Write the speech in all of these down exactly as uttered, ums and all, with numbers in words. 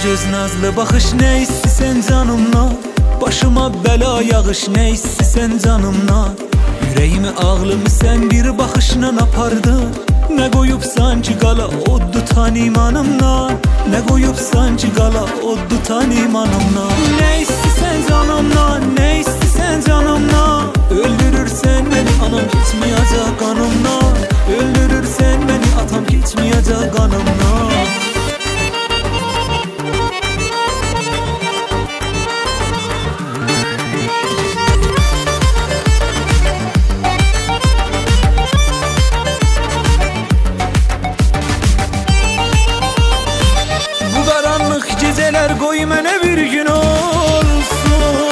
göz nazlı bakış ne istisen canımla, başıma bela yağış ne istisen canımla. Yüreğimi ağlımı sen bir bakışla apardın. Ne koyup sanki qala oddu tanimanımla, ne koyup sanki qala oddu tanimanımla. Ne istisen canımla, ne istisen canımla. Öldürürsen beni anam geçmeyecek kanımla, öldürürsen beni atam geçmeyecek kanımla. Geceler koy mənə bir gün olsun.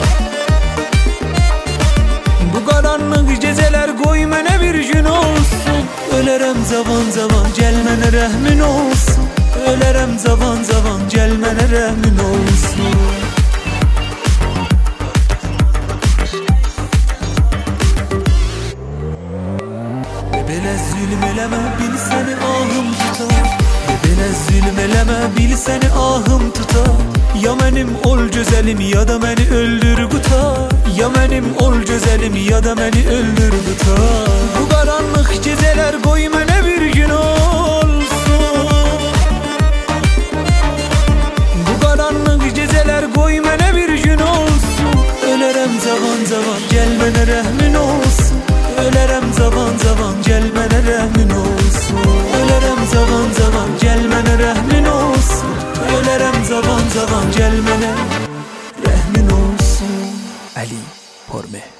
Bu qaranlıq geceler koy mənə bir gün olsun. Ölərəm cavan cavan gəl mənə rəhmin olsun. Ölərəm cavan cavan gəl mənə rəhmin olsun. Belə zülm eləmə bil səni ahım tutar. Belə zülm eləmə bil səni ahım tutar. Ya mənim ol gözəlim ya da məni öldür qutar. Ya mənim ol gözəlim ya da məni öldür qutar. Bu qaranlıq gecələr qoy mənə bir gün olsun. Bu qaranlıq gecələr qoy mənə bir gün olsun. Ölərəm cavan cavan gəl mənə rəhmin olsun. Ölərəm cavan cavan gəl mənə rəhmin olsun. Ölərəm cavan cavan gəl mənə rəhmin olsun. Ölərəm cavan cavan gəl mənə rəhmin olsun. Ali Porme.